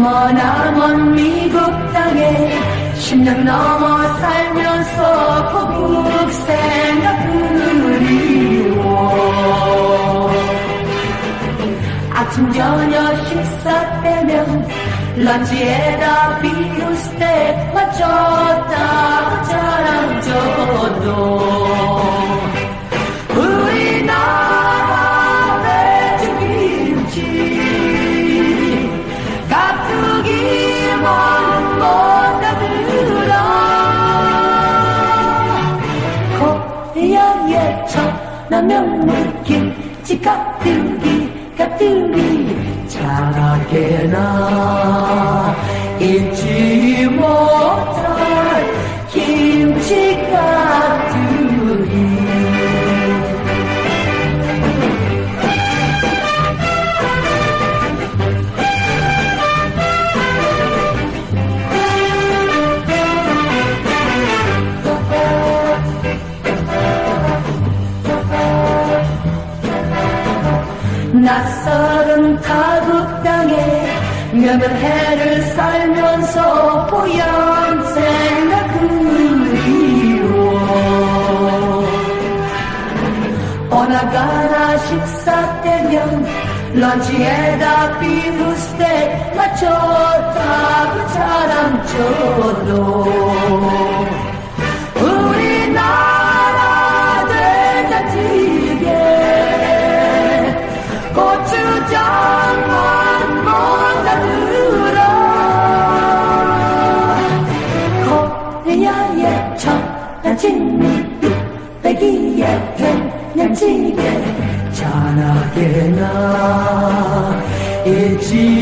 머나먼 미국 땅에 10년 넘어 살면서 고국 생각 그리워. 아침 저녁 식사 때면 런치에다 비누스텍 맞췄다 자랑져도 우리나라 배추김치 가뜩이면 못다들어. 코리아의 천하명물김치 가뜩이 자라게나 잊지 못할 김치 가뜩이. 낯설은 타국 땅에 몇몇 해를 살면서 보얀 생각 그리워. 오나가나 식사 때면 런치에다 비프스텍 맞췄다고 자랑쳐도 우리나라 된장찌개 고추장만 못다들어. 코리아의 천한진미 뚝배기에 된장찌개 자라게나 잊지